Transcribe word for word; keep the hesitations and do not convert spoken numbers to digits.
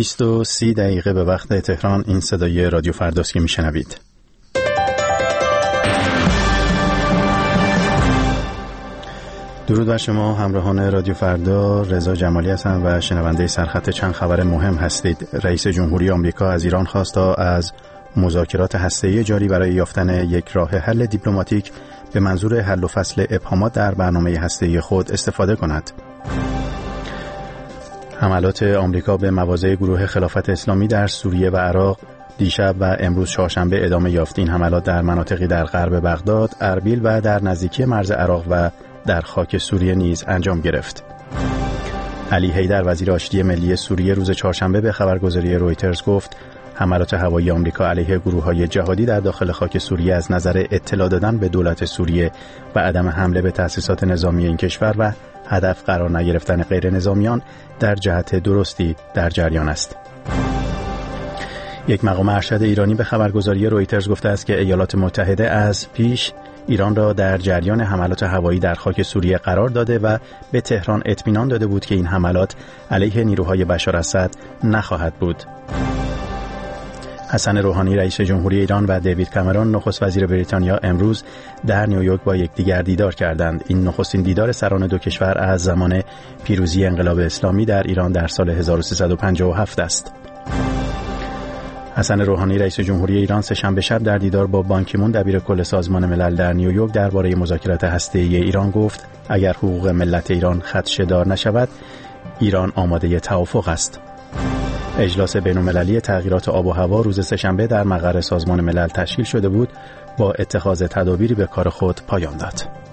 بیست و سی دقیقه به وقت تهران. این صدای رادیو فرداست که میشنوید. درود بر شما همراهان رادیو فردا. رضا جمالی هستم و شنونده سرخط چند خبر مهم هستید. رئیس جمهوری آمریکا از ایران خواست تا از مذاکرات هسته‌ای جاری برای یافتن یک راه حل دیپلماتیک به منظور حل و فصل ابهامات در برنامه هسته‌ای خود استفاده کند. حملات آمریکا به مواضع گروه خلافت اسلامی در سوریه و عراق دیشب و امروز چهارشنبه ادامه یافت. این حملات در مناطقی در غرب بغداد، اربیل و در نزدیکی مرز عراق و در خاک سوریه نیز انجام گرفت. علی حیدر وزیر آشتی ملی سوریه روز چهارشنبه به خبرگزاری رویترز گفت حملات هوایی آمریکا علیه گروه‌های جهادی در داخل خاک سوریه از نظر اطلاع دادن به دولت سوریه و عدم حمله به تأسیسات نظامی این کشور و هدف قرار نگرفتن غیر نظامیان در جهت درستی در جریان است. یک مقام ارشد ایرانی به خبرگزاری رویترز گفته است که ایالات متحده از پیش ایران را در جریان حملات هوایی در خاک سوریه قرار داده و به تهران اطمینان داده بود که این حملات علیه نیروهای بشار اسد نخواهد بود. حسن روحانی رئیس جمهوری ایران و دیوید کامرون نخست وزیر بریتانیا امروز در نیویورک با یکدیگر دیدار کردند. این نخستین دیدار سران دو کشور از زمان پیروزی انقلاب اسلامی در ایران در سال هزار و سیصد و پنجاه و هفت است. حسن روحانی رئیس جمهوری ایران سه‌شنبه شب در دیدار با بان کی مون دبیر کل سازمان ملل در نیویورک درباره مذاکرات هسته‌ای ایران گفت اگر حقوق ملت ایران خدشه‌دار نشود ایران آماده توافق است. اجلاس بین‌المللی تغییرات آب و هوا روز سه‌شنبه در مقر سازمان ملل تشکیل شده بود با اتخاذ تدابیری به کار خود پایان داد.